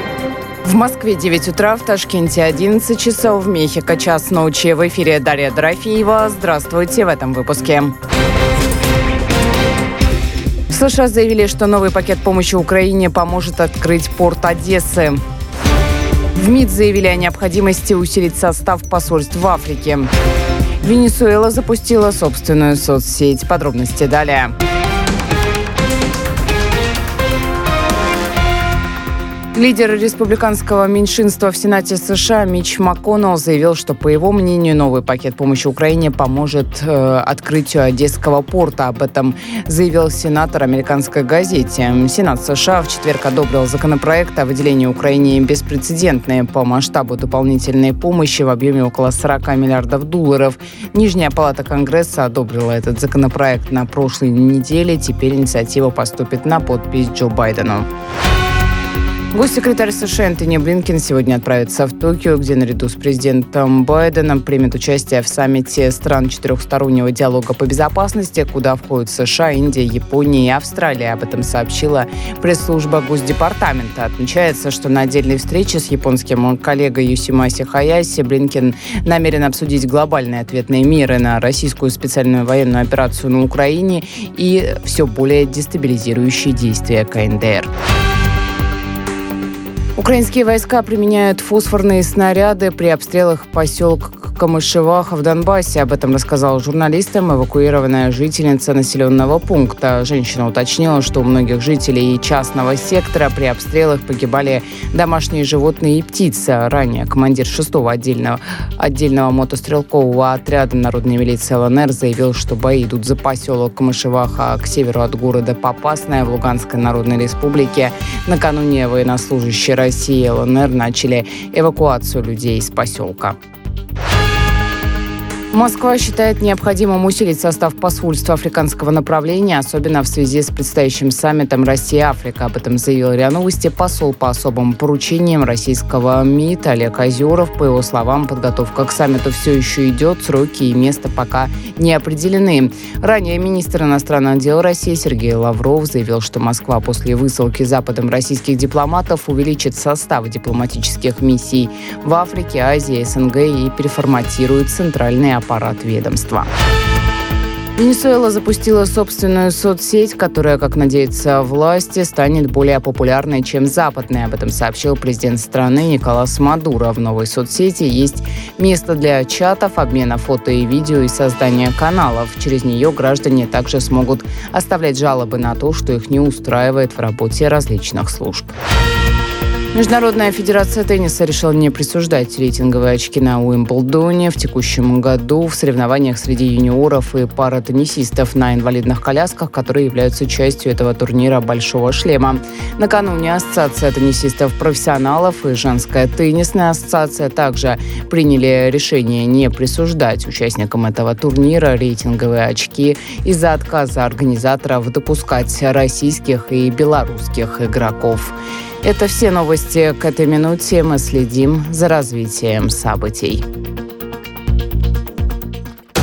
В Москве 9 утра, в Ташкенте 11 часов, в Мехико час ночи. В эфире Дарья Дорофеева. Здравствуйте в этом выпуске. США заявили, что новый пакет помощи Украине поможет открыть порт Одессы. В МИД заявили о необходимости усилить состав посольств в Африке. Венесуэла запустила собственную соцсеть. Подробности далее. Лидер республиканского меньшинства в Сенате США Митч МакКоннелл заявил, что, по его мнению, новый пакет помощи Украине поможет открытию Одесского порта. Об этом заявил сенатор американской газете. Сенат США в четверг одобрил законопроект о выделении Украине беспрецедентной по масштабу дополнительной помощи в объеме около $40 миллиардов. Нижняя палата Конгресса одобрила этот законопроект на прошлой неделе. Теперь инициатива поступит на подпись Джо Байдену. Госсекретарь США Энтони Блинкен сегодня отправится в Токио, где наряду с президентом Байденом примет участие в саммите стран четырехстороннего диалога по безопасности, куда входят США, Индия, Япония и Австралия. Об этом сообщила пресс-служба Госдепартамента. Отмечается, что на отдельной встрече с японским коллегой Йосимаси Хаяси Блинкен намерен обсудить глобальные ответные меры на российскую специальную военную операцию на Украине и все более дестабилизирующие действия КНДР. Украинские войска применяют фосфорные снаряды при обстрелах поселка Камышеваха в Донбассе. Об этом рассказала журналистам эвакуированная жительница населенного пункта. Женщина уточнила, что у многих жителей частного сектора при обстрелах погибали домашние животные и птицы. Ранее командир 6-го отдельного мотострелкового отряда народной милиции ЛНР заявил, что бои идут за поселок Камышеваха к северу от города Попасная в Луганской Народной Республике. Накануне военнослужащие России и ЛНР начали эвакуацию людей из поселка. Москва считает необходимым усилить состав посольства африканского направления, особенно в связи с предстоящим саммитом Россия-Африка. Об этом заявил РИА Новости посол по особым поручениям российского МИД Олег Озеров. По его словам, подготовка к саммиту все еще идет, сроки и место пока не определены. Ранее министр иностранных дел России Сергей Лавров заявил, что Москва после высылки Западом российских дипломатов увеличит состав дипломатических миссий в Африке, Азии, СНГ и переформатирует центральный аппарат ведомства. Венесуэла запустила собственную соцсеть, которая, как надеются власти, станет более популярной, чем западная. Об этом сообщил президент страны Николас Мадуро. В новой соцсети есть место для чатов, обмена фото и видео и создания каналов. Через нее граждане также смогут оставлять жалобы на то, что их не устраивает в работе различных служб. Международная федерация тенниса решила не присуждать рейтинговые очки на Уимблдоне в текущем году в соревнованиях среди юниоров и паратеннисистов на инвалидных колясках, которые являются частью этого турнира «Большого шлема». Накануне Ассоциация теннисистов-профессионалов и Женская теннисная ассоциация также приняли решение не присуждать участникам этого турнира рейтинговые очки из-за отказа организаторов допускать российских и белорусских игроков. Это все новости к этой минуте. Мы следим за развитием событий.